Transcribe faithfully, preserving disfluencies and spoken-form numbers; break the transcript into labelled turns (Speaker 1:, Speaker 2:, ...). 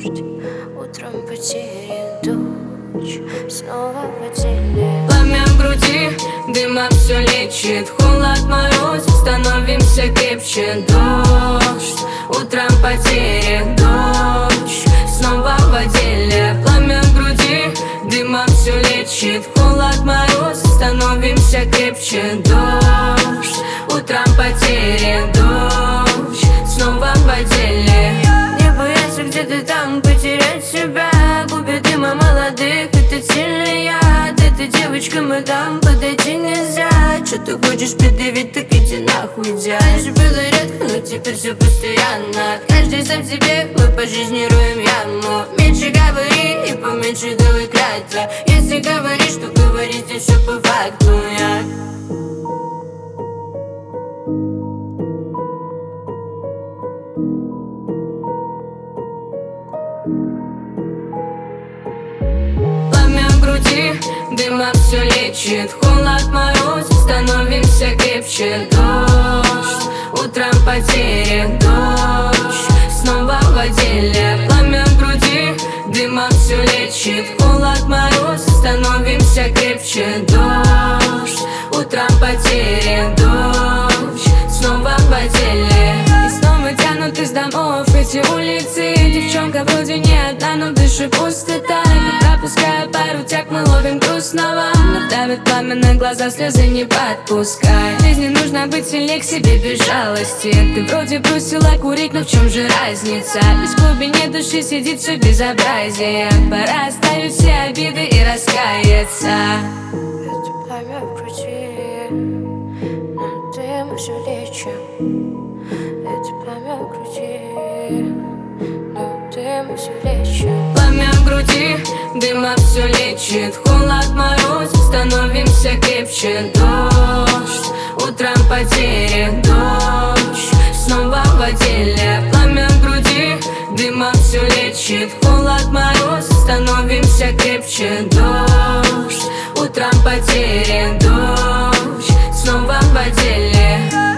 Speaker 1: дождь, утром потери дождь, снова в отделе.
Speaker 2: Пламя в груди, дыма все лечит, холод, мороз, становимся крепче. Дождь, утром потери дождь, снова в отделе. Пламя в груди, дыма все лечит, холод, мороз, становимся крепче. Дождь, утром потери дождь, снова в отделе.
Speaker 1: Не бояться где-то там потерять себя, губы дыма молодых, это сильный яд. Эта девочка, мадам, подойти нельзя. Че ты хочешь предъявить, так иди нахуй, дядь. Раньше было редко, но теперь все постоянно. Каждый сам себе, мы по жизни роем яму. Меньше говори и поменьше делай клятвы. Если говоришь, то говори здесь все по факту, я.
Speaker 2: Пламя в груди, дыма все лечит, холод, мороз, становимся крепче. Дождь, утром потери дождь, снова в отделе. Пламя в груди, дыма все лечит, холод, мороз, становимся крепче. Дождь, утром потери дождь, снова в отделе.
Speaker 1: И снова тянут из домов эти улицы. Девчонка вроде не одна, но дышит пустота. Пропуская пару тяг, мы ловим грустного. Но давит пламя на глаза, слезы не подпускай. В жизни нужно быть сильнее к себе без жалости. Ты вроде бросила курить, но в чем же разница? Без глубине души сидит все безобразие. Пора оставить все обиды и раскаяться. Это пламя в груди, но дым все лечим. Это пламя в груди, но дым все лечим.
Speaker 2: Пламя в груди, дыма все лечит, холод, мороз, становимся крепче. Дождь, утром потери дождь, снова в отделе. Пламя в груди, дыма все лечит, холод, мороз, становимся крепче. Дождь, утром потери дождь, снова в отделе.